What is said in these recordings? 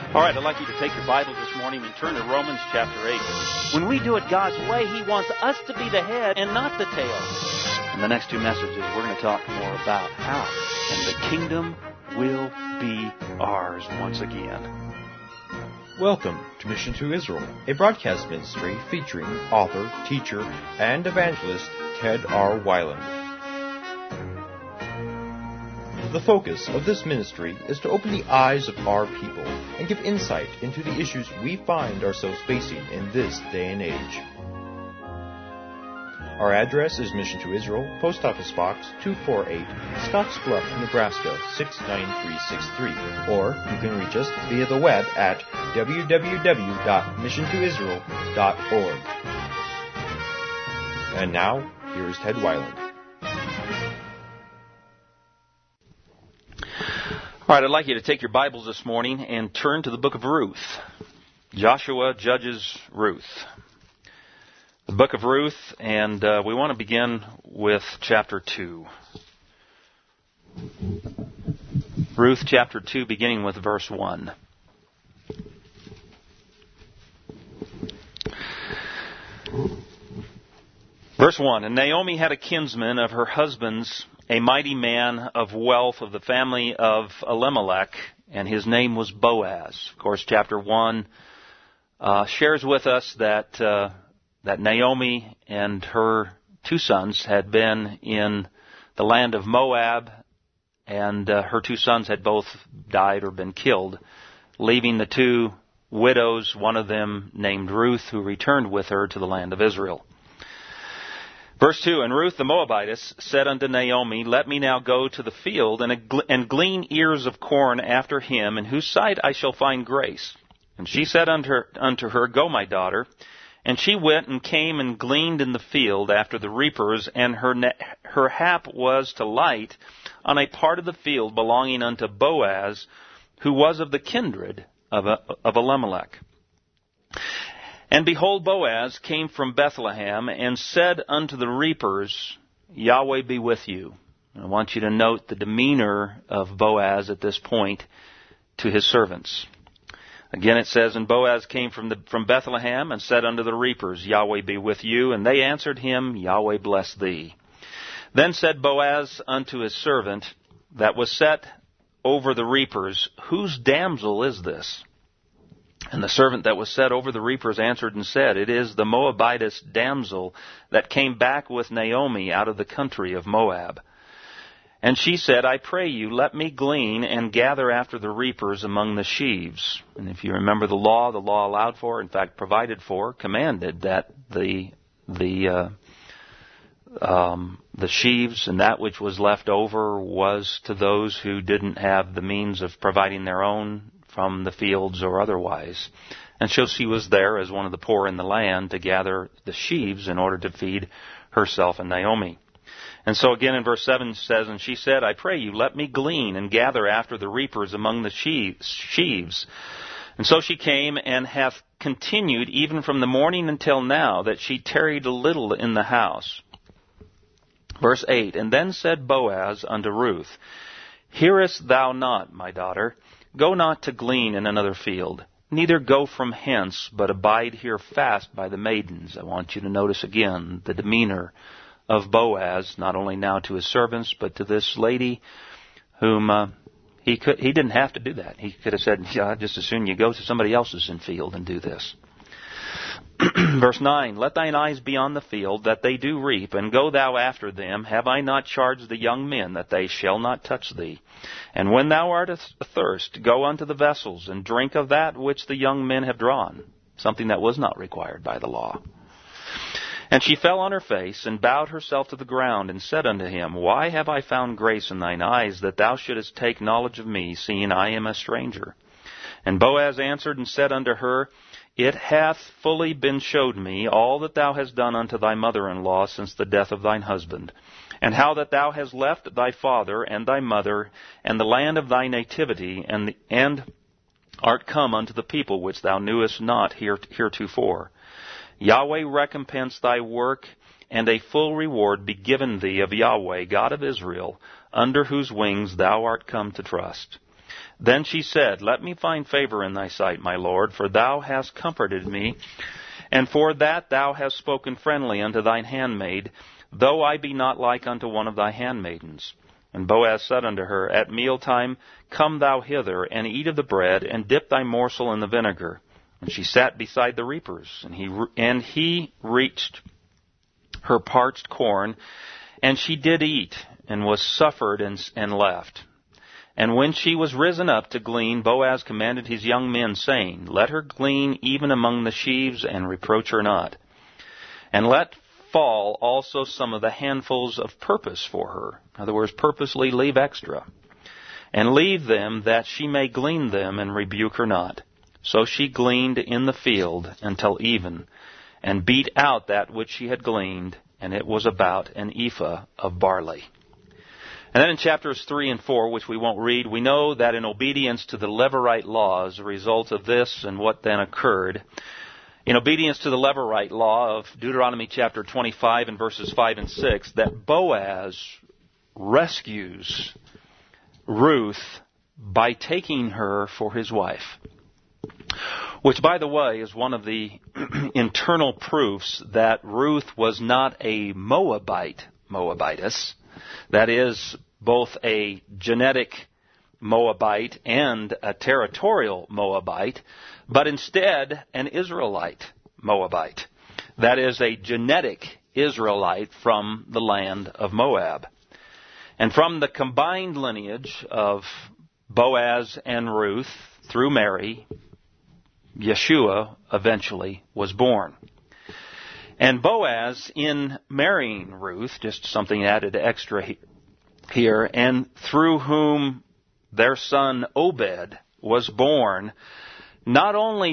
All right, I'd like you to take your Bible this morning and turn to Romans chapter 8. When we do it God's way, He wants us to be the head and not the tail. In the next two messages, we're going to talk more about how, and the kingdom will be ours once again. Welcome to Mission to Israel, a broadcast ministry featuring author, teacher, and evangelist Ted R. Weiland. The focus of this ministry is to open the eyes of our people and give insight into the issues we find ourselves facing in this day and age. Our address is Mission to Israel, Post Office Box 248, Scottsbluff, Nebraska 69363, or you can reach us via the web at www.missiontoisrael.org. And now, here is Ted Weiland. All right, I'd like you to take your Bibles this morning and turn to the book of Ruth. Joshua, Judges, Ruth. The book of Ruth, and we want to begin with chapter 2. Ruth chapter 2, beginning with verse 1. Verse 1, And Naomi had a kinsman of her husband's, a mighty man of wealth of the family of Elimelech, and his name was Boaz. Of course, chapter 1 shares with us that Naomi and her two sons had been in the land of Moab, and her two sons had both died or been killed, leaving the two widows, one of them named Ruth, who returned with her to the land of Israel. Verse 2, And Ruth the Moabitess said unto Naomi, Let me now go to the field and glean ears of corn after him, in whose sight I shall find grace. And she said unto her, Go, my daughter. And she went and came and gleaned in the field after the reapers, and her hap was to light on a part of the field belonging unto Boaz, who was of the kindred of Elimelech. And behold, Boaz came from Bethlehem and said unto the reapers, Yahweh be with you. I want you to note the demeanor of Boaz at this point to his servants. Again it says, And Boaz came from Bethlehem and said unto the reapers, Yahweh be with you. And they answered him, Yahweh bless thee. Then said Boaz unto his servant that was set over the reapers, Whose damsel is this? And the servant that was set over the reapers answered and said, It is the Moabitess damsel that came back with Naomi out of the country of Moab. And she said, I pray you, let me glean and gather after the reapers among the sheaves. And if you remember the law allowed for, in fact provided for, commanded that the sheaves and that which was left over was to those who didn't have the means of providing their own from the fields or otherwise. And so she was there as one of the poor in the land to gather the sheaves in order to feed herself and Naomi. And so again in verse 7 it says, And she said, I pray you, let me glean and gather after the reapers among the sheaves. And so she came and hath continued even from the morning until now, that she tarried a little in the house. Verse 8, And then said Boaz unto Ruth, Hearest thou not, my daughter? Go not to glean in another field, neither go from hence, but abide here fast by the maidens. I want you to notice again the demeanor of Boaz, not only now to his servants, but to this lady whom he didn't have to do that. He could have said, yeah, just as soon you go to somebody else's in field and do this. Verse 9, Let thine eyes be on the field, that they do reap, and go thou after them. Have I not charged the young men, that they shall not touch thee? And when thou art athirst, go unto the vessels, and drink of that which the young men have drawn, something that was not required by the law. And she fell on her face, and bowed herself to the ground, and said unto him, Why have I found grace in thine eyes, that thou shouldest take knowledge of me, seeing I am a stranger? And Boaz answered and said unto her, It hath fully been showed me all that thou hast done unto thy mother-in-law since the death of thine husband, and how that thou hast left thy father and thy mother and the land of thy nativity, and art come unto the people which thou knewest not heretofore. Yahweh recompense thy work, and a full reward be given thee of Yahweh, God of Israel, under whose wings thou art come to trust. Then she said, Let me find favor in thy sight, my lord, for thou hast comforted me, and for that thou hast spoken friendly unto thine handmaid, though I be not like unto one of thy handmaidens. And Boaz said unto her, At mealtime come thou hither, and eat of the bread, and dip thy morsel in the vinegar. And she sat beside the reapers, and he reached her parched corn, and she did eat, and was suffered and left. And when she was risen up to glean, Boaz commanded his young men, saying, Let her glean even among the sheaves, and reproach her not. And let fall also some of the handfuls of purpose for her. In other words, purposely leave extra. And leave them, that she may glean them, and rebuke her not. So she gleaned in the field until even, and beat out that which she had gleaned, and it was about an ephah of barley. And then in chapters 3 and 4, which we won't read, we know that in obedience to the Levirate law as a result of this and what then occurred, in obedience to the Levirate law of Deuteronomy chapter 25 and verses 5 and 6, that Boaz rescues Ruth by taking her for his wife. Which, by the way, is one of the internal proofs that Ruth was not a Moabitess. That is, both a genetic Moabite and a territorial Moabite, but instead an Israelite Moabite. That is, a genetic Israelite from the land of Moab. And from the combined lineage of Boaz and Ruth through Mary, Yeshua eventually was born. And Boaz, in marrying Ruth, just something added extra here, and through whom their son Obed was born, not only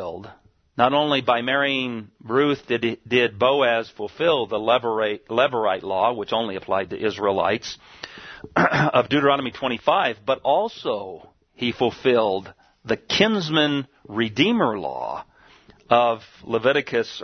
by marrying Ruth did Boaz fulfill the Levirate law, which only applied to Israelites, of Deuteronomy 25, but also he fulfilled the kinsman redeemer law of Leviticus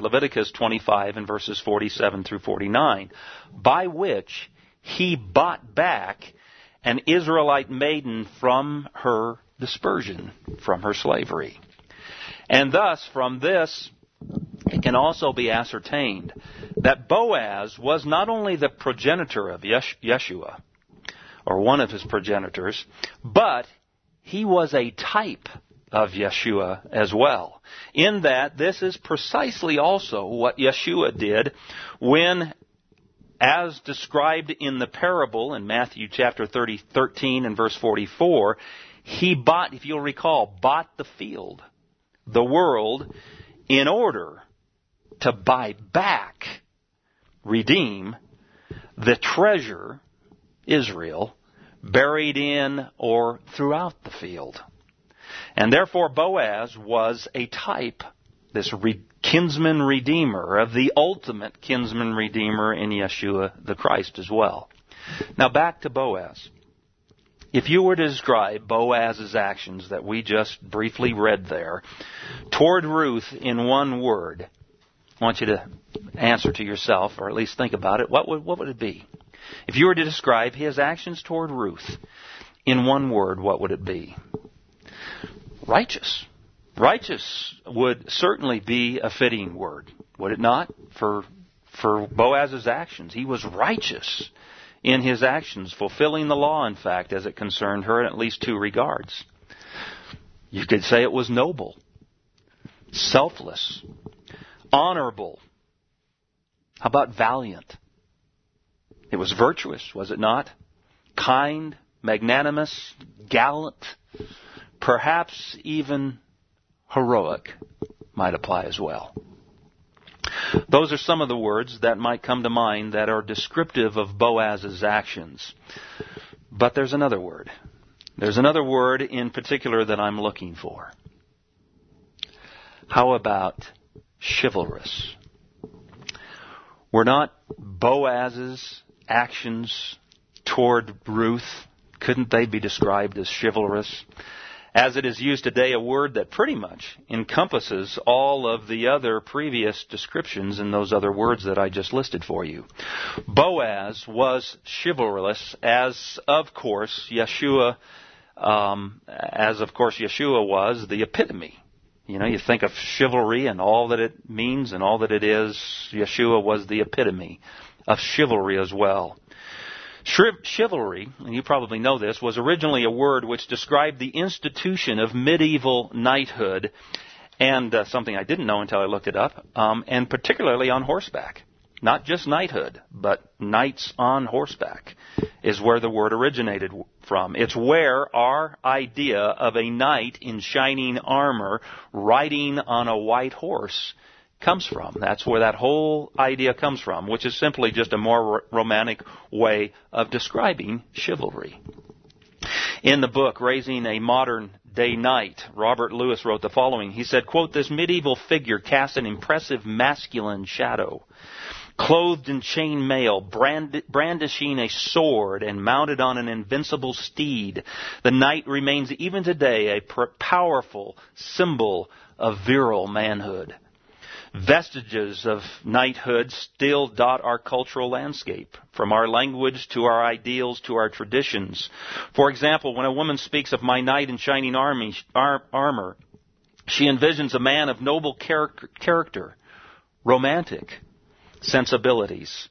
25 and verses 47 through 49, by which he bought back an Israelite maiden from her dispersion, from her slavery. And thus, from this, it can also be ascertained that Boaz was not only the progenitor of Yeshua, or one of his progenitors, but he was a type of Yeshua as well, in that this is precisely also what Yeshua did when, as described in the parable in Matthew chapter 13 and verse 44, he bought, if you'll recall, bought the field, the world, in order to buy back, redeem, the treasure, Israel, buried in or throughout the field. And therefore Boaz was a type, this kinsman redeemer, of the ultimate kinsman redeemer in Yeshua the Christ as well. Now back to Boaz. If you were to describe Boaz's actions that we just briefly read there toward Ruth in one word, I want you to answer to yourself, or at least think about it. What would it be? If you were to describe his actions toward Ruth in one word, what would it be? Righteous. Righteous would certainly be a fitting word, would it not? For Boaz's actions. He was righteous in his actions, fulfilling the law, in fact, as it concerned her in at least two regards. You could say it was noble, selfless, honorable. How about valiant? It was virtuous, was it not? Kind, magnanimous, gallant, perhaps even heroic might apply as well. Those are some of the words that might come to mind that are descriptive of Boaz's actions. But there's another word. There's another word in particular that I'm looking for. How about chivalrous? Were not Boaz's actions toward Ruth, couldn't they be described as chivalrous? As it is used today, a word that pretty much encompasses all of the other previous descriptions in those other words that I just listed for you. Boaz was chivalrous, as, of course, Yeshua as of course Yeshua was the epitome. You know, you think of chivalry and all that it means and all that it is. Yeshua was the epitome of chivalry as well. Chivalry, and you probably know this, was originally a word which described the institution of medieval knighthood, and something I didn't know until I looked it up, and particularly on horseback. Not just knighthood, but knights on horseback is where the word originated from. It's where our idea of a knight in shining armor riding on a white horse comes from. That's where that whole idea comes from, which is simply just a more romantic way of describing chivalry. In the book, Raising a Modern Day Knight, Robert Lewis wrote the following. He said, quote, "This medieval figure cast an impressive masculine shadow. Clothed in chain mail, brandishing a sword and mounted on an invincible steed, the knight remains even today a powerful symbol of virile manhood. Vestiges of knighthood still dot our cultural landscape, from our language to our ideals to our traditions. For example, when a woman speaks of my knight in shining armor, she envisions a man of noble character, romantic sensibilities,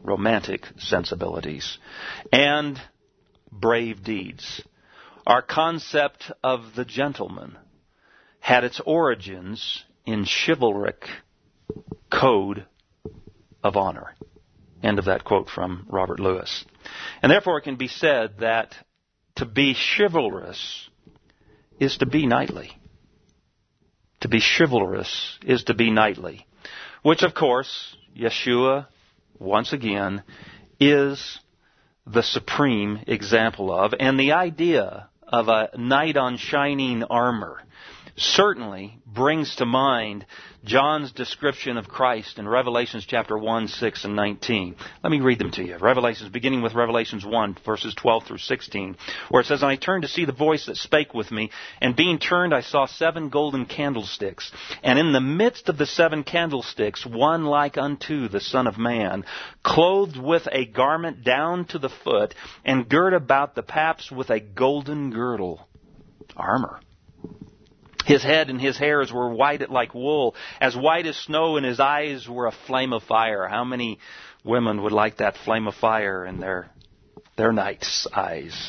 and brave deeds. Our concept of the gentleman had its origins in chivalric code of honor." End of that quote from Robert Lewis. And therefore it can be said that to be chivalrous is to be knightly. To be chivalrous is to be knightly. Which, of course, Yeshua, once again, is the supreme example of. And the idea of a knight on shining armor certainly brings to mind John's description of Christ in Revelations chapter 1, 6, and 19. Let me read them to you. Beginning with Revelations 1, verses 12 through 16, where it says, "And I turned to see the voice that spake with me, and being turned I saw 7 golden candlesticks. And in the midst of the 7 candlesticks, one like unto the Son of Man, clothed with a garment down to the foot, and girt about the paps with a golden girdle." Armor. "His head and his hairs were white like wool, as white as snow, and his eyes were a flame of fire." How many women would like that flame of fire in their knight's eyes?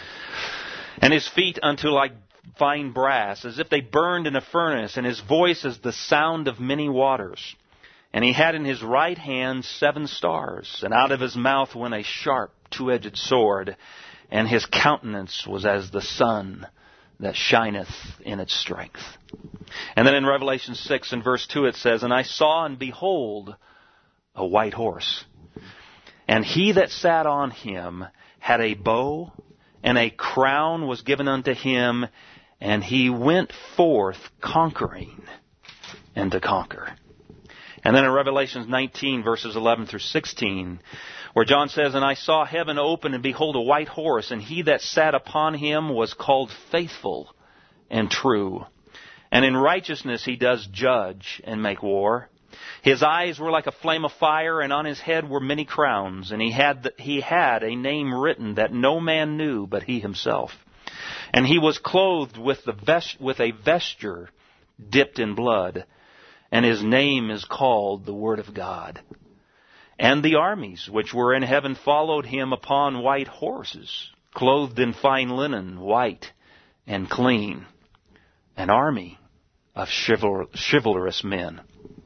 "And his feet unto like fine brass, as if they burned in a furnace, and his voice as the sound of many waters. And he had in his right hand 7 stars, and out of his mouth went a sharp 2-edged sword, and his countenance was as the sun that shineth in its strength." And then in Revelation 6 and verse 2 it says, "And I saw and behold a white horse. And he that sat on him had a bow, and a crown was given unto him, and he went forth conquering and to conquer." And then in Revelation 19 verses 11 through 16, where John says, "And I saw heaven open, and behold a white horse, and he that sat upon him was called Faithful and True. And in righteousness he does judge and make war. His eyes were like a flame of fire, and on his head were many crowns. And he had a name written that no man knew but he himself. And he was clothed with a vesture dipped in blood, and his name is called the Word of God. And the armies which were in heaven followed him upon white horses, clothed in fine linen, white and clean, an army of chivalrous men.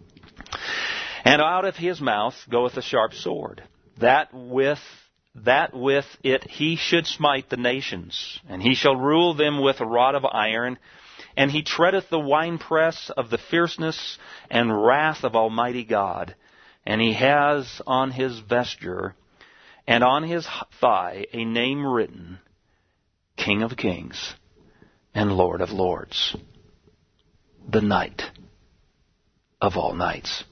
And out of his mouth goeth a sharp sword, that with it he should smite the nations, and he shall rule them with a rod of iron, and he treadeth the winepress of the fierceness and wrath of Almighty God. And he has on his vesture and on his thigh a name written, King of Kings and Lord of Lords, the Knight of all knights."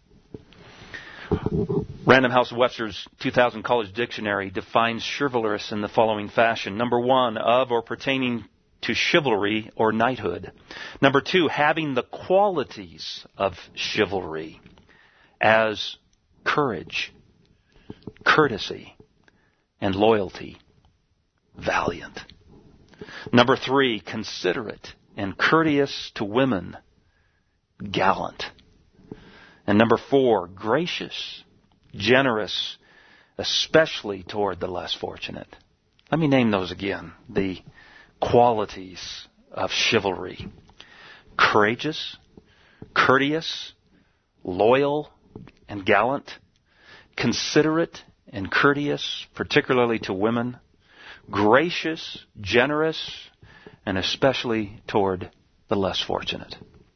Random House of Webster's 2000 College Dictionary defines chivalrous in the following fashion. Number 1, of or pertaining to chivalry or knighthood. Number 2, having the qualities of chivalry, as courage, courtesy, and loyalty, valiant. Number 3, considerate and courteous to women, gallant. And number 4, gracious, generous, especially toward the less fortunate. Let me name those again. The qualities of chivalry: courageous, courteous, loyal, and gallant, considerate and courteous, particularly to women, gracious, generous, and especially toward the less fortunate.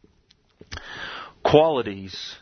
Qualities,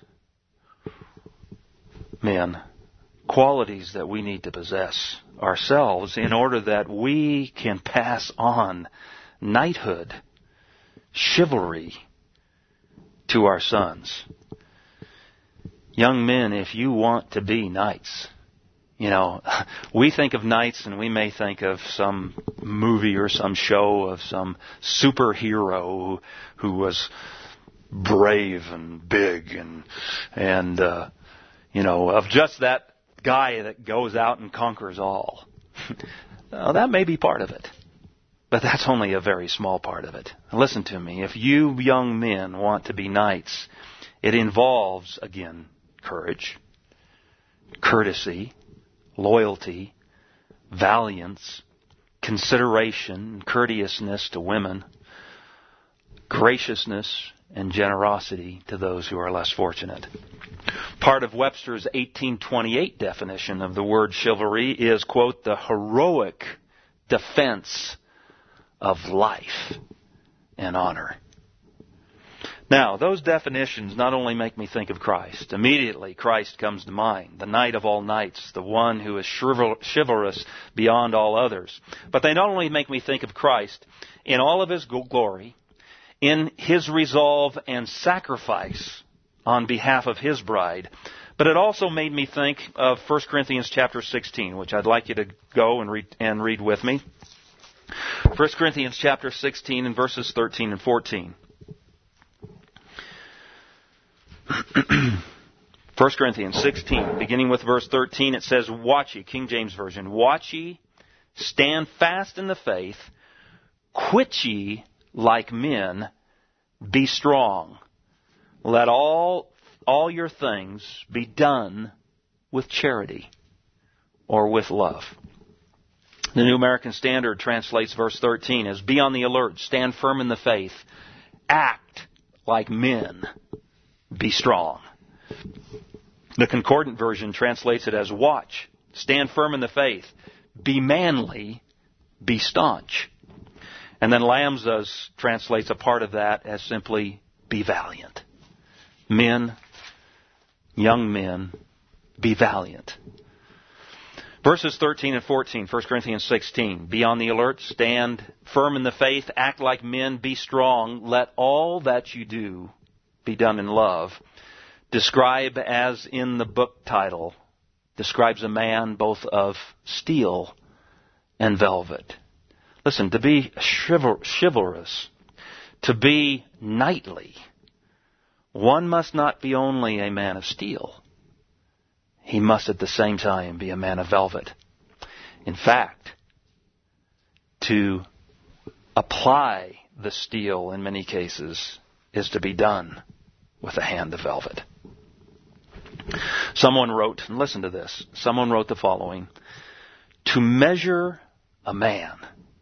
men, qualities that we need to possess ourselves in order that we can pass on knighthood, chivalry to our sons. Young men, if you want to be knights, we think of knights and we may think of some movie or some show of some superhero who was brave and big and of just that guy that goes out and conquers all. Now, that may be part of it, but that's only a very small part of it. Listen to me. If you young men want to be knights, it involves, again, courage, courtesy, loyalty, valiance, consideration, courteousness to women, graciousness, and generosity to those who are less fortunate. Part of Webster's 1828 definition of the word chivalry is, quote, the heroic defense of life and honor. Now, those definitions not only make me think of Christ. Immediately, Christ comes to mind, the knight of all knights, the one who is chivalrous beyond all others. But they not only make me think of Christ in all of His glory, in His resolve and sacrifice on behalf of His bride, but it also made me think of 1 Corinthians chapter 16, which I'd like you to go and read with me. 1 Corinthians chapter 16 and verses 13 and 14. 1 Corinthians 16, beginning with verse 13, it says, Watch ye, King James Version, watch ye, stand fast in the faith, quit ye like men, be strong. Let all your things be done with charity or with love. The New American Standard translates verse 13 as, Be on the alert, stand firm in the faith, act like men, be strong. The Concordant Version translates it as, Watch, stand firm in the faith, be manly, be staunch. And then Lamb's translates a part of that as simply, be valiant. Men, young men, be valiant. Verses 13 and 14, 1 Corinthians 16. Be on the alert, stand firm in the faith, act like men, be strong. Let all that you do be done in love. Describe, as in the book title, describes a man both of steel and velvet. Listen, to be chivalrous, to be knightly, one must not be only a man of steel. He must at the same time be a man of velvet. In fact, to apply the steel in many cases is to be done with a hand of velvet. Someone wrote, and listen to this, someone wrote the following: to measure a man,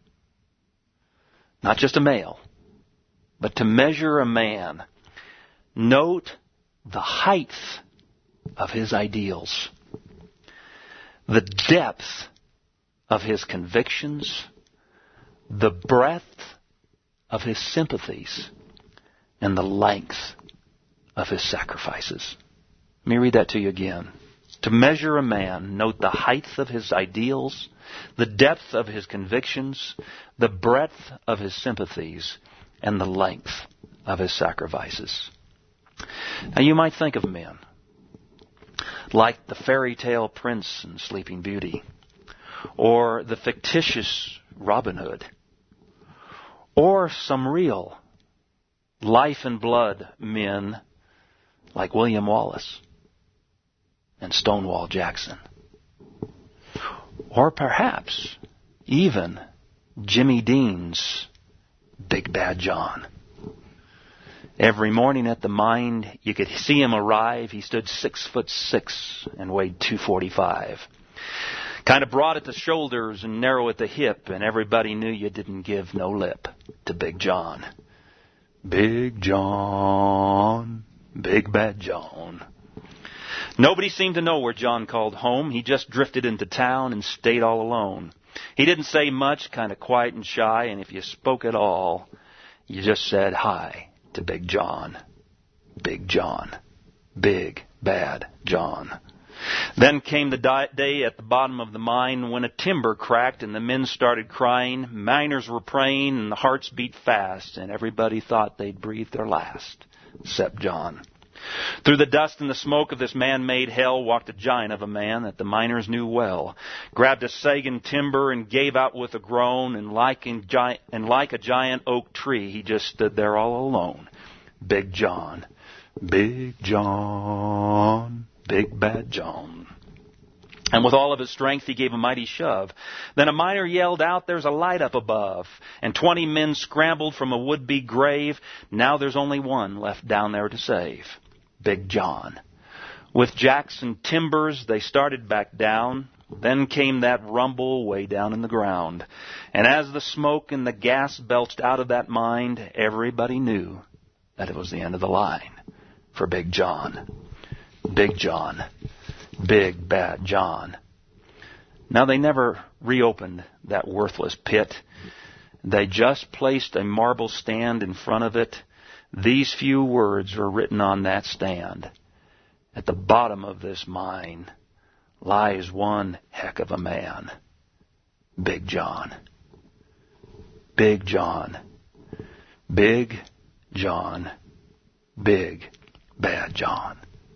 not just a male, but to measure a man, note the height of his ideals, the depth of his convictions, the breadth of his sympathies, and the length of his sacrifices. Let me read that to you again. To measure a man, note the height of his ideals, the depth of his convictions, the breadth of his sympathies, and the length of his sacrifices. Now you might think of men like the fairy tale prince in Sleeping Beauty, or the fictitious Robin Hood, or some real life and blood men like William Wallace and Stonewall Jackson. Or perhaps even Jimmy Dean's Big Bad John. Every morning at the mine, you could see him arrive. He stood 6'6" and weighed 245. Kind of broad at the shoulders and narrow at the hip, and everybody knew you didn't give no lip to Big John. Big John, Big Bad John. Nobody seemed to know where John called home. He just drifted into town and stayed all alone. He didn't say much, kind of quiet and shy, and if you spoke at all, you just said hi to Big John. Big John. Big Bad John. Then came the day at the bottom of the mine when a timber cracked and the men started crying. Miners were praying and the hearts beat fast, and everybody thought they'd breathe their last, except John. Through the dust and the smoke of this man-made hell walked a giant of a man that the miners knew well, grabbed a sagging timber and gave out with a groan, and like a giant oak tree, he just stood there all alone. Big John, Big John, Big Bad John. And with all of his strength, he gave a mighty shove. Then a miner yelled out, "There's a light up above." And 20 men scrambled from a would-be grave. Now there's only one left down there to save. Big John. With jacks and timbers, they started back down. Then came that rumble way down in the ground. And as the smoke and the gas belched out of that mine, everybody knew that it was the end of the line for Big John. Big John. Big Bad John. Now they never reopened that worthless pit. They just placed a marble stand in front of it. These few words were written on that stand. At the bottom of this mine lies one heck of a man. Big John. Big John. Big John. Big Bad John.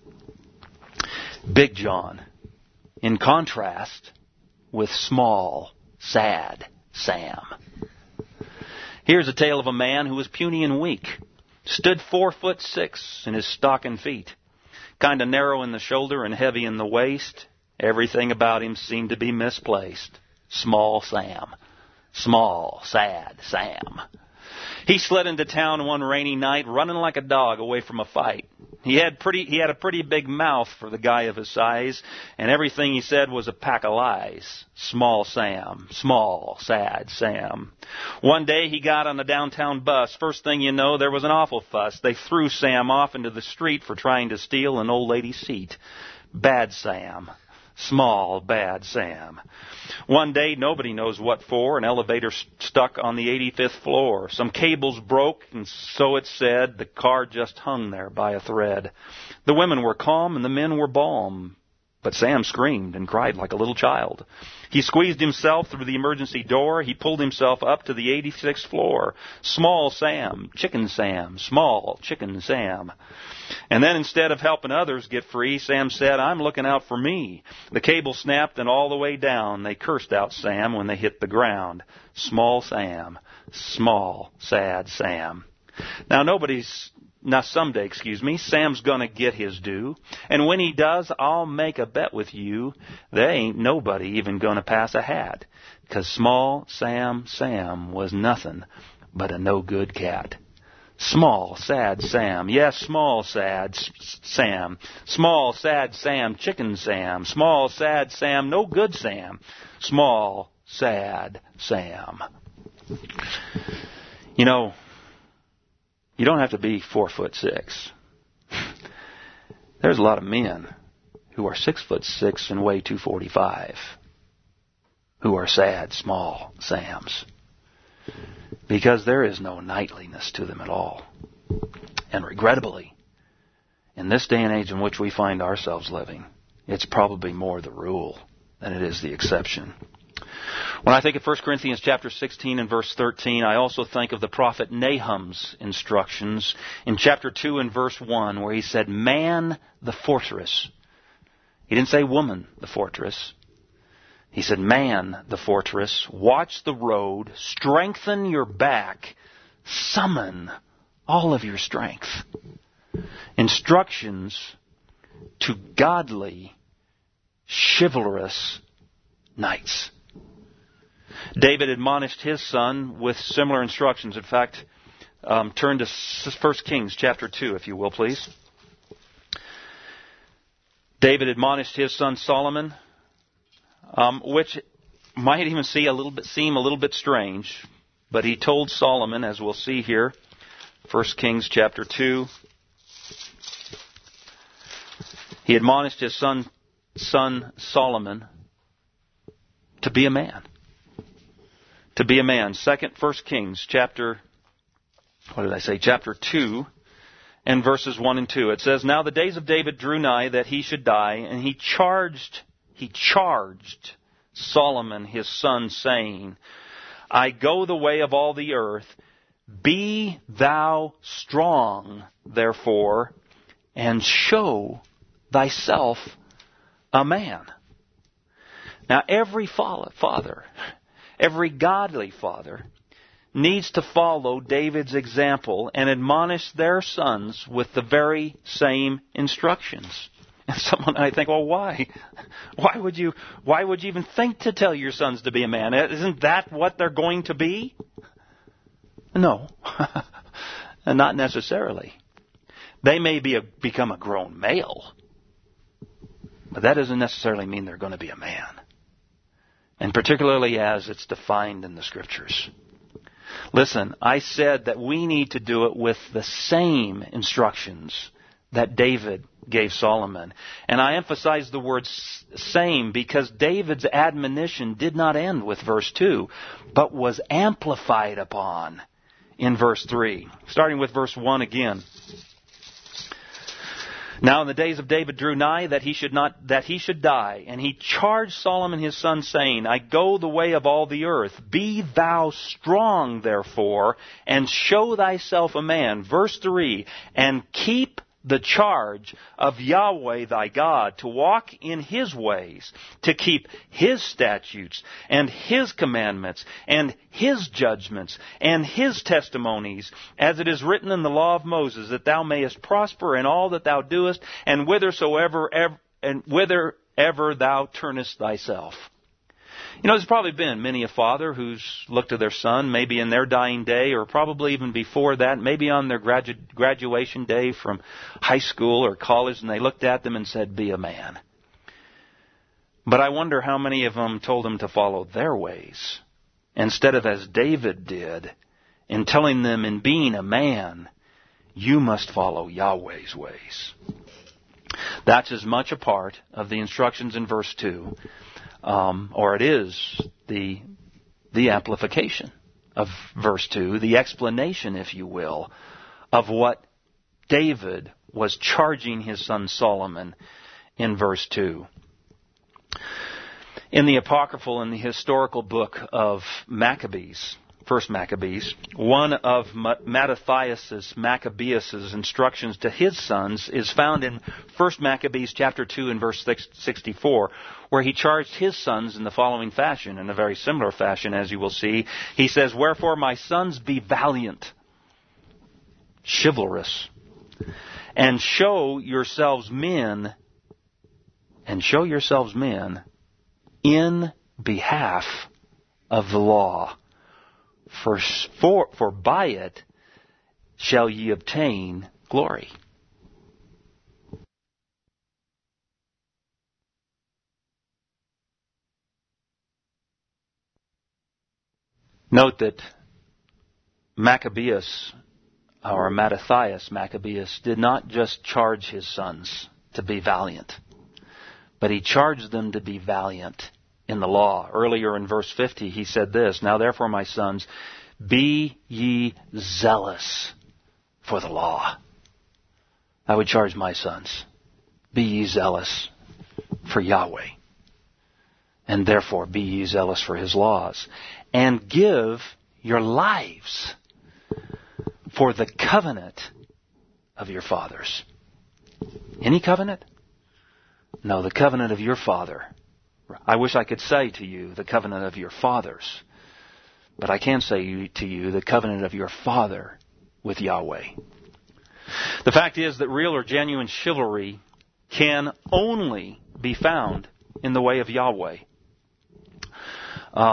Big John, in contrast with small, sad Sam. Here's a tale of a man who was puny and weak, stood 4'6" in his stocking feet, kind of narrow in the shoulder and heavy in the waist. Everything about him seemed to be misplaced. Small Sam. Small, sad Sam. He slid into town one rainy night, running like a dog away from a fight. He had a pretty big mouth for the guy of his size, and everything he said was a pack of lies. Small Sam. Small, sad Sam. One day he got on the downtown bus. First thing you know, there was an awful fuss. They threw Sam off into the street for trying to steal an old lady's seat. Bad Sam. Small, bad Sam. One day, nobody knows what for, an elevator stuck on the 85th floor. Some cables broke, and so it said, the car just hung there by a thread. The women were calm, and the men were balm. But Sam screamed and cried like a little child. He squeezed himself through the emergency door. He pulled himself up to the 86th floor. Small Sam, Chicken Sam, Small Chicken Sam. And then instead of helping others get free, Sam said, "I'm looking out for me." The cable snapped, and all the way down, they cursed out Sam when they hit the ground. Small Sam, small, sad Sam. Now someday, Sam's gonna get his due. And when he does, I'll make a bet with you, there ain't nobody even gonna pass a hat. 'Cause small Sam was nothing but a no-good cat. Small, sad Sam. Yes, small, sad Sam. Small, sad Sam, Chicken Sam. Small, sad Sam, no good Sam. Small, sad Sam. You know, you don't have to be 4'6". There's a lot of men who are 6'6" and weigh 245 who are sad, small Sams. Because there is no knightliness to them at all. And regrettably, in this day and age in which we find ourselves living, it's probably more the rule than it is the exception. When I think of 1 Corinthians chapter 16 and verse 13, I also think of the prophet Nahum's instructions in chapter 2 and verse 1, where he said, "Man the fortress." He didn't say woman the fortress. He said, "Man the fortress, watch the road, strengthen your back, summon all of your strength." Instructions to godly, chivalrous knights. David admonished his son with similar instructions. In fact, turn to 1 Kings chapter 2, if you will, please. David admonished his son Solomon, which might even seem a little bit strange, but he told Solomon, as we'll see here, 1 Kings chapter 2, he admonished his son Solomon to be a man. To be a man. 1 Kings chapter 2 and verses 1 and 2. It says, "Now the days of David drew nigh that he should die, and he charged Solomon his son, saying, I go the way of all the earth. Be thou strong, therefore, and show thyself a man." Now every father, every godly father, needs to follow David's example and admonish their sons with the very same instructions. And someone, I think, well, why? Why would you even think to tell your sons to be a man? Isn't that what they're going to be? No, and not necessarily. They may become a grown male, but that doesn't necessarily mean they're going to be a man. And particularly as it's defined in the Scriptures. Listen, I said that we need to do it with the same instructions that David gave Solomon. And I emphasize the word same because David's admonition did not end with verse 2, but was amplified upon in verse 3. Starting with verse 1 again. "Now in the days of David drew nigh that he should die, and he charged Solomon his son, saying, I go the way of all the earth. Be thou strong, therefore, and show thyself a man." Verse 3, "And keep the charge of Yahweh thy God, to walk in His ways, to keep His statutes, and His commandments, and His judgments, and His testimonies, as it is written in the law of Moses, that thou mayest prosper in all that thou doest, and whithersoever thou turnest thyself." You know, there's probably been many a father who's looked at their son, maybe in their dying day, or probably even before that, maybe on their graduation day from high school or college, and they looked at them and said, "Be a man." But I wonder how many of them told them to follow their ways, instead of as David did, in telling them, in being a man, you must follow Yahweh's ways. That's as much a part of the instructions in verse 2, or it is the amplification of verse 2, the explanation, if you will, of what David was charging his son Solomon in verse 2. In the apocryphal and the historical book of Maccabees, First Maccabees, one of Maccabeus' instructions to his sons is found in 1 Maccabees chapter 2 and verse 64, where he charged his sons in the following fashion, in a very similar fashion, as you will see. He says, "Wherefore, my sons, be valiant, chivalrous, and show yourselves men in behalf of the law. For by it shall ye obtain glory." Note that Maccabeus, or Mattathias Maccabeus, did not just charge his sons to be valiant, but he charged them to be valiant in the law. Earlier in verse 50, he said this, "Now therefore, my sons, be ye zealous for the law." I would charge my sons, be ye zealous for Yahweh, and therefore be ye zealous for His laws, and give your lives for the covenant of your fathers. Any covenant? No, the covenant of your father. I wish I could say to you the covenant of your fathers, but I can say to you the covenant of your father with Yahweh. The fact is that real or genuine chivalry can only be found in the way of Yahweh.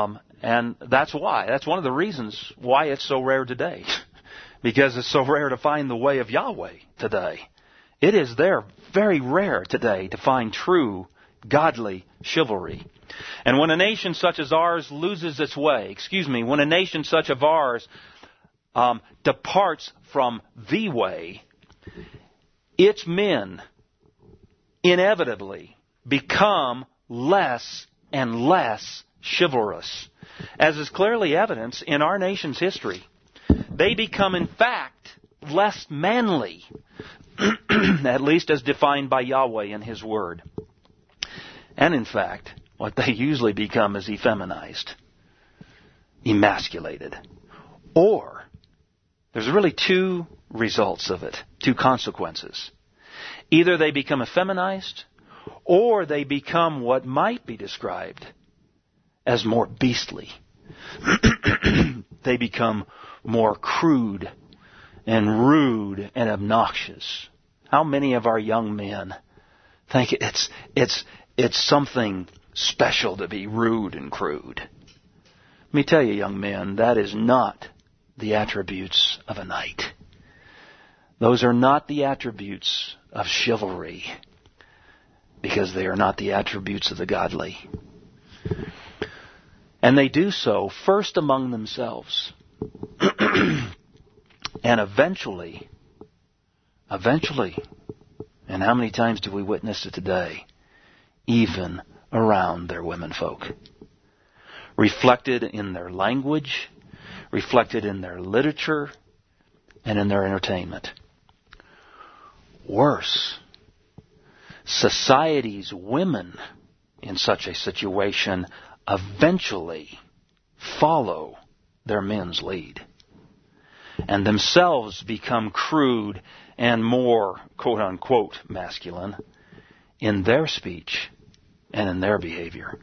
And that's why. That's one of the reasons why it's so rare today. Because it's so rare to find the way of Yahweh today. It is very rare today to find true, godly chivalry. And when a nation such as ours loses its way, when a nation such as ours departs from the way, its men inevitably become less and less chivalrous. As is clearly evidenced in our nation's history, they become, in fact, less manly, at least as defined by Yahweh in His Word. And in fact, what they usually become is effeminized, emasculated. Or, there's really two results of it, two consequences. Either they become effeminized, or they become what might be described as more beastly. They become more crude and rude and obnoxious. How many of our young men think it's something special to be rude and crude? Let me tell you, young men, that is not the attributes of a knight. Those are not the attributes of chivalry, because they are not the attributes of the godly. And they do so first among themselves. And eventually, and how many times do we witness it today, even around their womenfolk? Reflected in their language, reflected in their literature, and in their entertainment. Worse, society's women in such a situation eventually follow their men's lead and themselves become crude and more, quote-unquote, masculine in their speech and in their behavior.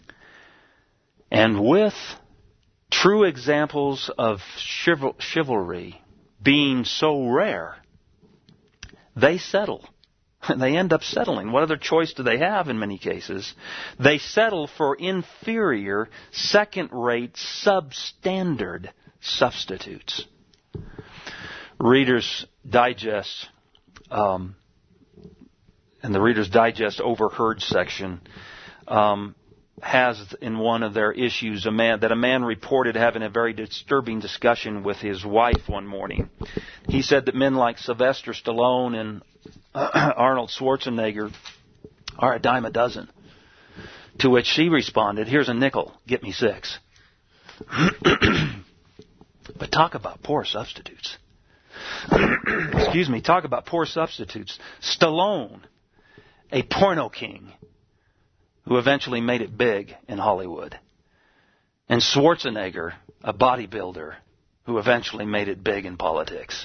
And with true examples of chivalry being so rare, they settle. They end up settling. What other choice do they have in many cases? They settle for inferior, second-rate, substandard substitutes. Reader's Digest, in the Reader's Digest Overheard section, has in one of their issues a man reported having a very disturbing discussion with his wife one morning. He said that men like Sylvester Stallone and Arnold Schwarzenegger are a dime a dozen. To which she responded, "Here's a nickel, get me 6. But talk about poor substitutes. Talk about poor substitutes. Stallone, a porno king who eventually made it big in Hollywood. And Schwarzenegger, a bodybuilder who eventually made it big in politics.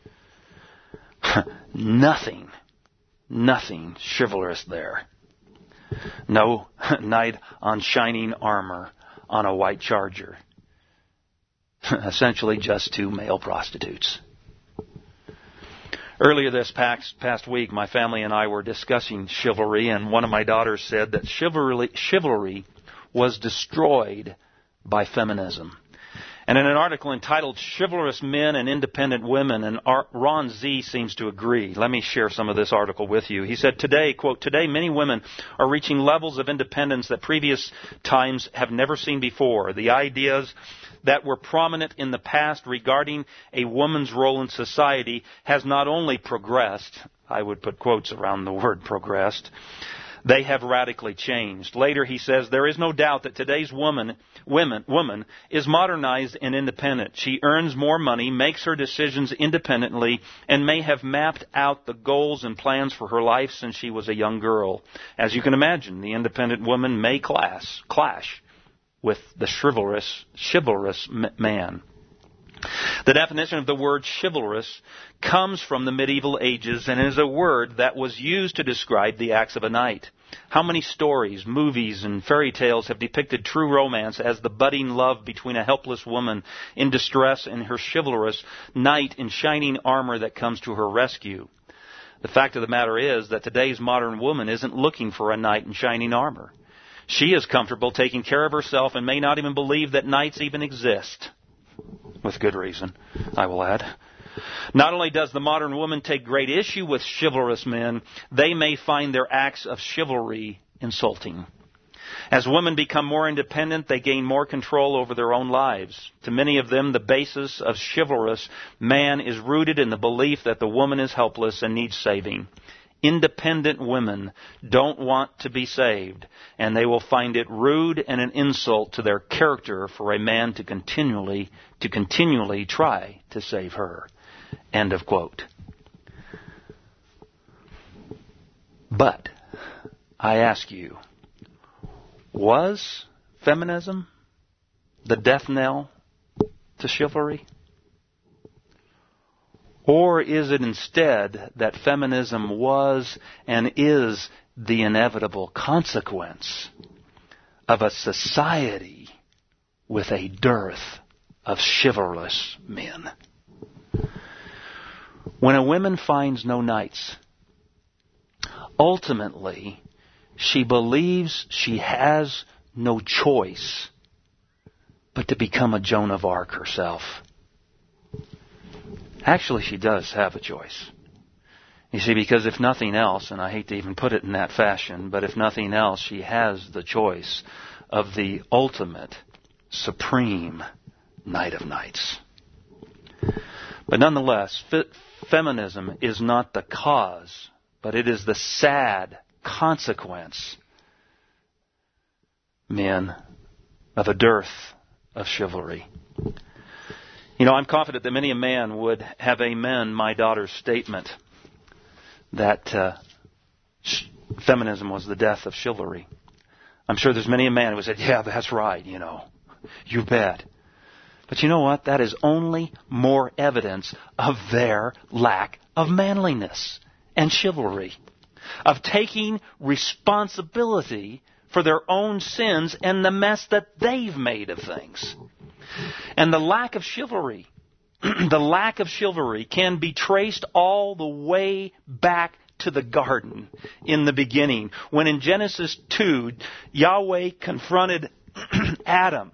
Nothing chivalrous there. No knight on shining armor on a white charger. Essentially just 2 male prostitutes. Earlier this past week, my family and I were discussing chivalry, and one of my daughters said that chivalry was destroyed by feminism. And in an article entitled "Chivalrous Men and Independent Women," and Ron Z seems to agree. Let me share some of this article with you. He said, today, quote, "Today many women are reaching levels of independence that previous times have never seen before. The ideas that were prominent in the past regarding a woman's role in society has not only progressed," I would put quotes around the word progressed, "they have radically changed." Later he says, "There is no doubt that today's woman is modernized and independent. She earns more money, makes her decisions independently, and may have mapped out the goals and plans for her life since she was a young girl. As you can imagine, the independent woman may clash with the chivalrous man." The definition of the word chivalrous comes from the medieval ages and is a word that was used to describe the acts of a knight. How many stories, movies, and fairy tales have depicted true romance as the budding love between a helpless woman in distress and her chivalrous knight in shining armor that comes to her rescue? The fact of the matter is that today's modern woman isn't looking for a knight in shining armor. She is comfortable taking care of herself and may not even believe that knights even exist. With good reason, I will add. Not only does the modern woman take great issue with chivalrous men, they may find their acts of chivalry insulting. As women become more independent, they gain more control over their own lives. To many of them, the basis of chivalrous man is rooted in the belief that the woman is helpless and needs saving. Independent women don't want to be saved, and they will find it rude and an insult to their character for a man to continually try to save her. End of quote. But I ask you, was feminism the death knell to chivalry? Or is it instead that feminism was and is the inevitable consequence of a society with a dearth of chivalrous men? When a woman finds no knights, ultimately she believes she has no choice but to become a Joan of Arc herself. Actually, she does have a choice. You see, because if nothing else, and I hate to even put it in that fashion, but if nothing else, she has the choice of the ultimate, supreme Knight of Knights. But nonetheless, feminism is not the cause, but it is the sad consequence, men, of a dearth of chivalry. You know, I'm confident that many a man would have amen my daughter's statement that feminism was the death of chivalry. I'm sure there's many a man who would say, yeah, that's right, you know. You bet. But you know what? That is only more evidence of their lack of manliness and chivalry, of taking responsibility for their own sins and the mess that they've made of things. And the lack of chivalry, can be traced all the way back to the garden in the beginning, when in Genesis 2, Yahweh confronted Adam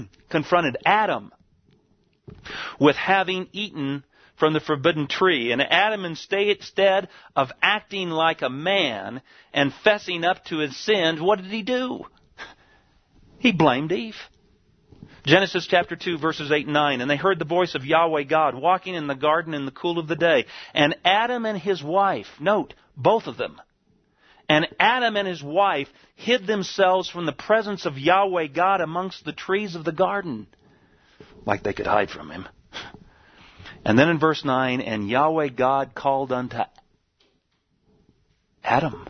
with having eaten from the forbidden tree. And Adam, instead of acting like a man and fessing up to his sins, what did he do? He blamed Eve. Genesis chapter 2, verses 8 and 9. And they heard the voice of Yahweh God walking in the garden in the cool of the day. And Adam and his wife, note, both of them, and Adam and his wife hid themselves from the presence of Yahweh God amongst the trees of the garden, like they could hide from him. And then in verse 9, and Yahweh God called unto Adam.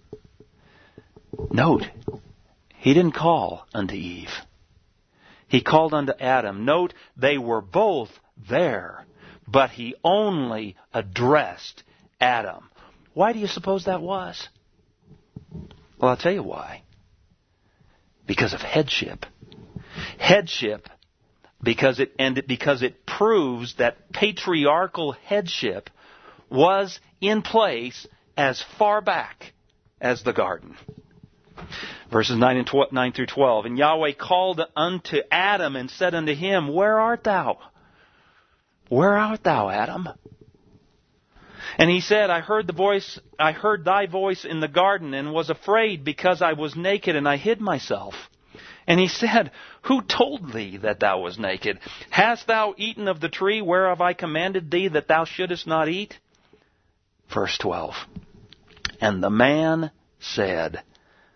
Note, he didn't call unto Eve. He called unto Adam. Note, they were both there, but he only addressed Adam. Why do you suppose that was? Well, I'll tell you why. Because of headship. Headship, because it proves that patriarchal headship was in place as far back as the garden. Verses 9 through 12. And Yahweh called unto Adam and said unto him, Where art thou? Where art thou, Adam? And he said, I heard thy voice in the garden, and was afraid, because I was naked, and I hid myself. And he said, Who told thee that thou was naked? Hast thou eaten of the tree whereof I commanded thee that thou shouldest not eat? Verse 12. And the man said,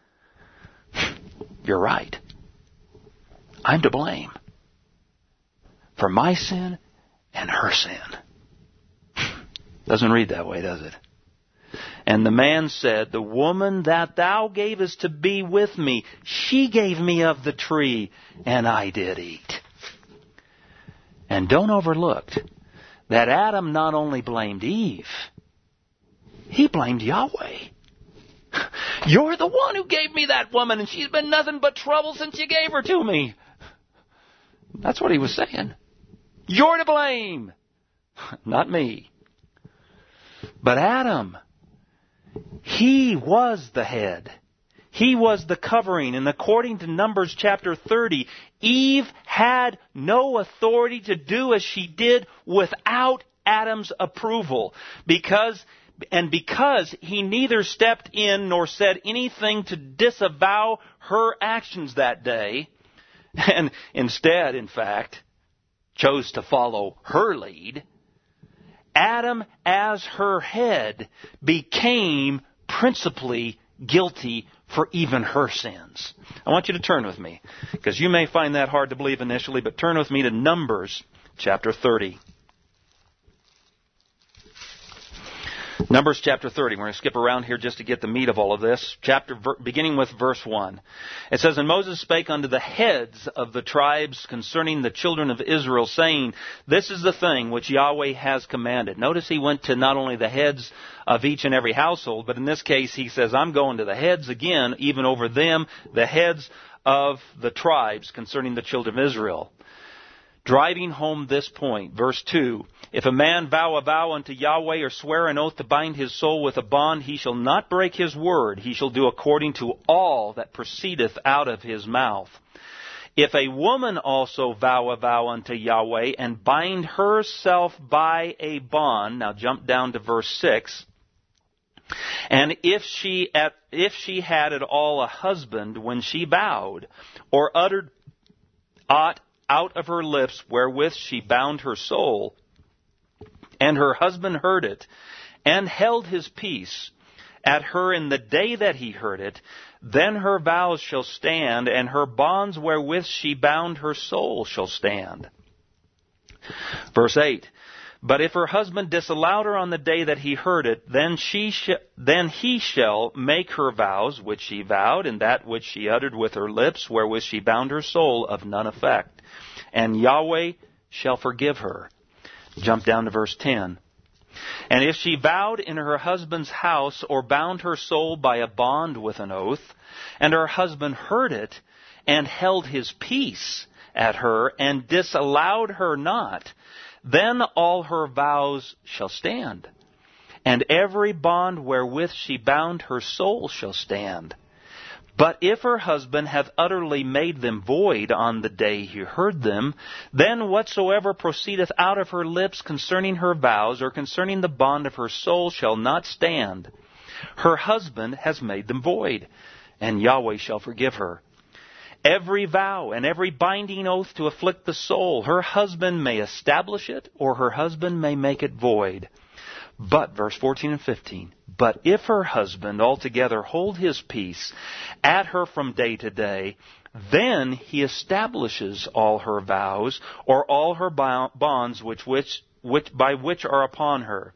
You're right. I'm to blame for my sin and her sin. Doesn't read that way, does it? And the man said, The woman that thou gavest to be with me, she gave me of the tree, and I did eat. And don't overlook that Adam not only blamed Eve, he blamed Yahweh. You're the one who gave me that woman, and she's been nothing but trouble since you gave her to me. That's what he was saying. You're to blame, not me. But Adam, he was the head. He was the covering. And according to Numbers chapter 30, Eve had no authority to do as she did without Adam's approval. Because he neither stepped in nor said anything to disavow her actions that day, and instead, in fact, chose to follow her lead, Adam, as her head, became principally guilty for even her sins. I want you to turn with me, because you may find that hard to believe initially, but turn with me to Numbers chapter 30. Numbers chapter 30. We're going to skip around here just to get the meat of all of this. Beginning with verse 1. It says, And Moses spake unto the heads of the tribes concerning the children of Israel, saying, This is the thing which Yahweh has commanded. Notice he went to not only the heads of each and every household, but in this case he says, I'm going to the heads again, even over them, the heads of the tribes concerning the children of Israel. Driving home this point, verse 2, If a man vow a vow unto Yahweh, or swear an oath to bind his soul with a bond, he shall not break his word. He shall do according to all that proceedeth out of his mouth. If a woman also vow a vow unto Yahweh, and bind herself by a bond, now jump down to verse 6, and if she had at all a husband when she vowed, or uttered aught out of her lips wherewith she bound her soul, and her husband heard it, and held his peace at her in the day that he heard it, then her vows shall stand, and her bonds wherewith she bound her soul shall stand. Verse 8, But if her husband disallowed her on the day that he heard it, then he shall make her vows which she vowed, and that which she uttered with her lips, wherewith she bound her soul, of none effect. And Yahweh shall forgive her. Jump down to verse 10. And if she vowed in her husband's house, or bound her soul by a bond with an oath, and her husband heard it, and held his peace at her, and disallowed her not, then all her vows shall stand, and every bond wherewith she bound her soul shall stand. But if her husband hath utterly made them void on the day he heard them, then whatsoever proceedeth out of her lips concerning her vows, or concerning the bond of her soul, shall not stand. Her husband has made them void, and Yahweh shall forgive her. Every vow and every binding oath to afflict the soul, her husband may establish it, or her husband may make it void. But, verse 14 and 15, But if her husband altogether hold his peace at her from day to day, then he establishes all her vows, or all her bonds by which are upon her.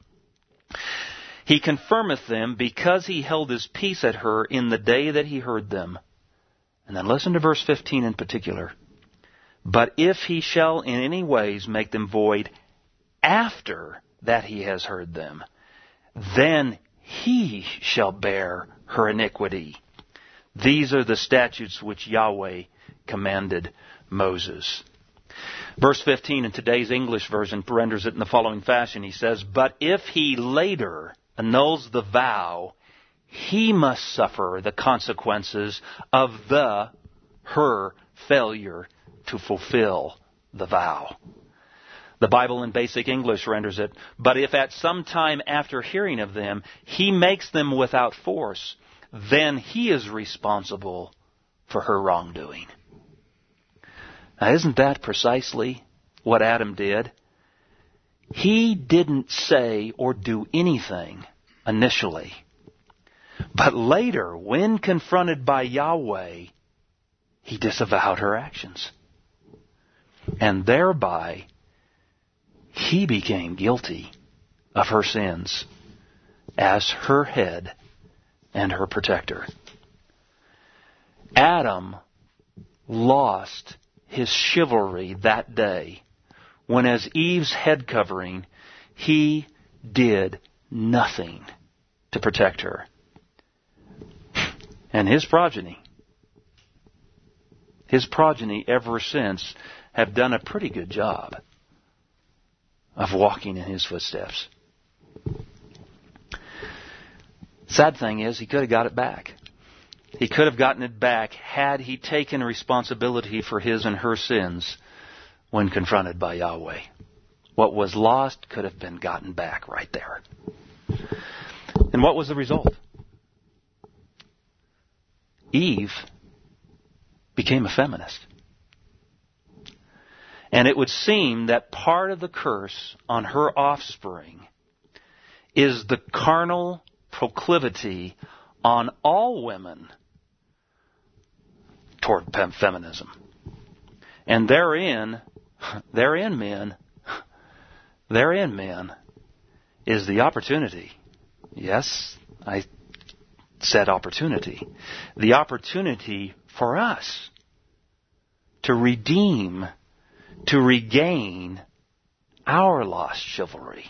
He confirmeth them, because he held his peace at her in the day that he heard them. And then listen to verse 15 in particular. But if he shall in any ways make them void after that he has heard them, then he shall bear her iniquity. These are the statutes which Yahweh commanded Moses. Verse 15 in today's English version renders it in the following fashion. He says, But if he later annuls the vow, he must suffer the consequences of her failure to fulfill the vow. The Bible in Basic English renders it, But if at some time after hearing of them, he makes them without force, then he is responsible for her wrongdoing. Now, isn't that precisely what Adam did? He didn't say or do anything initially. But later, when confronted by Yahweh, he disavowed her actions. And thereby, he became guilty of her sins as her head and her protector. Adam lost his chivalry that day when, as Eve's head covering, he did nothing to protect her. And his progeny ever since have done a pretty good job of walking in his footsteps. Sad thing is, he could have got it back. He could have gotten it back had he taken responsibility for his and her sins when confronted by Yahweh. What was lost could have been gotten back right there. And what was the result? Eve became a feminist. And it would seem that part of the curse on her offspring is the carnal proclivity on all women toward feminism. And therein, men, is the opportunity. Yes, I said opportunity. The opportunity for us to redeem, to regain our lost chivalry.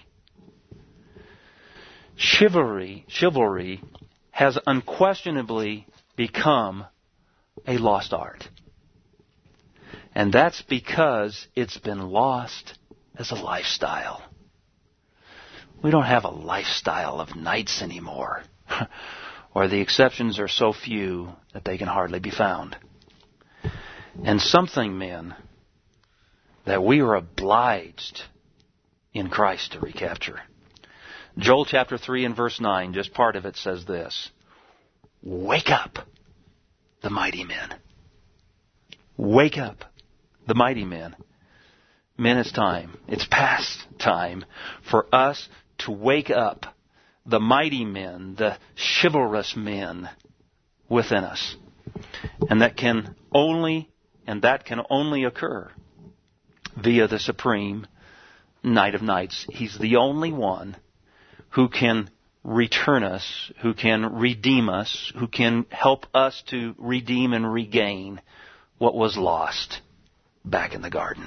Chivalry has unquestionably become a lost art. And that's because it's been lost as a lifestyle. We don't have a lifestyle of knights anymore. Or the exceptions are so few that they can hardly be found. And something, men, that we are obliged in Christ to recapture. Joel chapter 3 and verse 9, just part of it says this: Wake up, the mighty men. Wake up, the mighty men. Men, it's time. It's past time for us to wake up the mighty men, the chivalrous men within us. And that can only occur via the supreme Knight of Knights. He's the only one who can return us, who can redeem us, who can help us to redeem and regain what was lost back in the garden.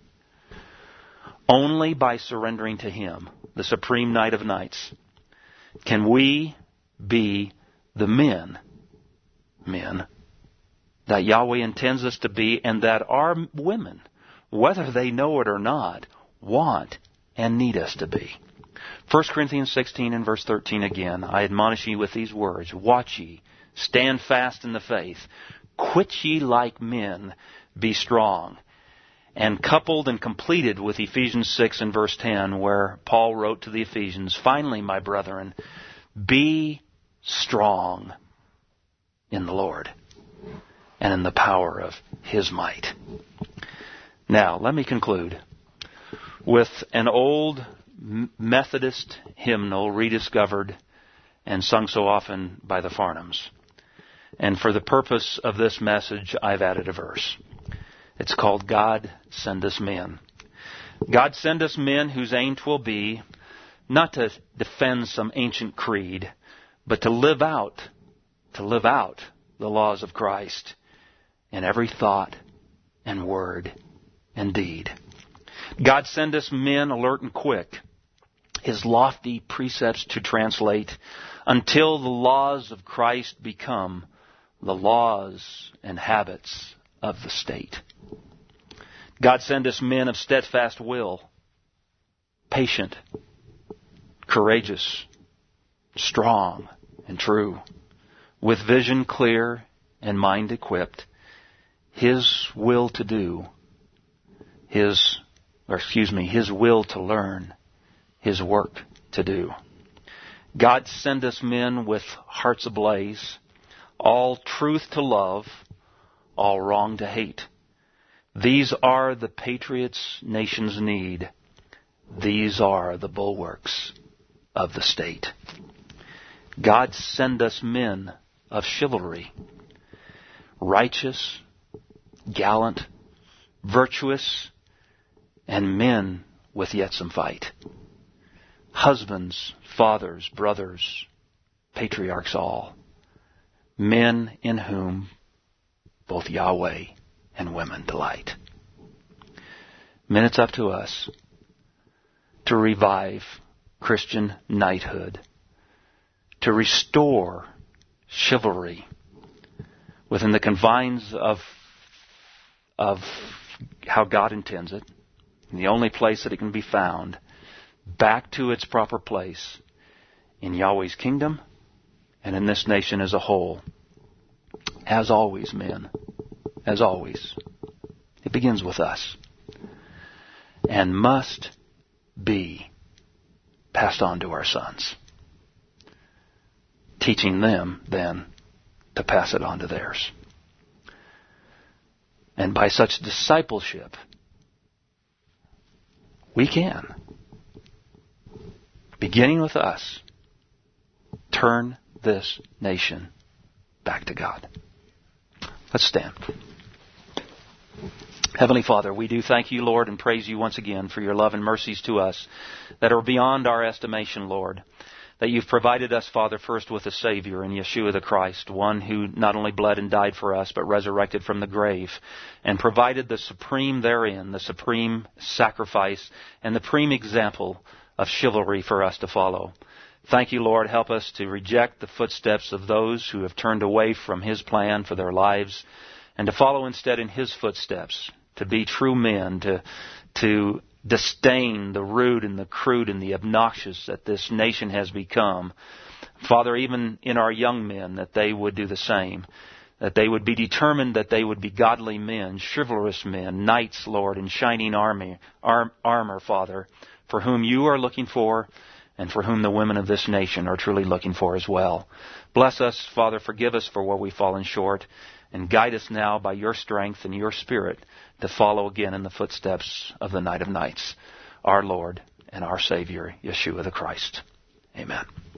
Only by surrendering to Him, the supreme Knight of Knights, can we be the men that Yahweh intends us to be, and that our women, whether they know it or not, want and need us to be. 1 Corinthians 16 and verse 13 again, I admonish ye with these words: Watch ye, stand fast in the faith, quit ye like men, be strong. And coupled and completed with Ephesians 6 and verse 10, where Paul wrote to the Ephesians, Finally, my brethren, be strong in the Lord and in the power of His might. Now, let me conclude with an old Methodist hymnal rediscovered and sung so often by the Farnhams. And for the purpose of this message, I've added a verse. It's called God Send Us Men. God send us men whose aim 'twill be not to defend some ancient creed, but to live out the laws of Christ in every thought and word and deed. God send us men alert and quick, His lofty precepts to translate, until the laws of Christ become the laws and habits of the state. God send us men of steadfast will, patient, courageous, strong, and true, with vision clear and mind equipped, His will to do, His will to learn, His work to do. God send us men with hearts ablaze, all truth to love, all wrong to hate. These are the patriots nations need. These are the bulwarks of the state. God send us men of chivalry, righteous, gallant, virtuous, and men with yet some fight. Husbands, fathers, brothers, patriarchs all. Men in whom both Yahweh and women delight. Men, it's up to us to revive Christian knighthood, to restore chivalry within the confines of how God intends it, and the only place that it can be found, back to its proper place in Yahweh's kingdom and in this nation as a whole. as always, men, as always, it begins with us and must be passed on to our sons, teaching them then to pass it on to theirs. And by such discipleship, we can, beginning with us, turn this nation back to God. Let's stand. Heavenly Father, we do thank you, Lord, and praise you once again for your love and mercies to us that are beyond our estimation, Lord. That you've provided us, Father, first with a Savior in Yeshua the Christ, one who not only bled and died for us, but resurrected from the grave, and provided the supreme therein, the supreme sacrifice, and the supreme example of chivalry for us to follow. Thank you, Lord. Help us to reject the footsteps of those who have turned away from His plan for their lives, and to follow instead in His footsteps, to be true men, to disdain the rude and the crude and the obnoxious that this nation has become. Father, even in our young men, that they would do the same. That they would be determined that they would be godly men, chivalrous men, knights, Lord, in shining armor, Father, for whom you are looking for and for whom the women of this nation are truly looking for as well. Bless us, Father, forgive us for where we've fallen short, and guide us now by your strength and your Spirit to follow again in the footsteps of the Knight of Knights, our Lord and our Savior, Yeshua the Christ. Amen.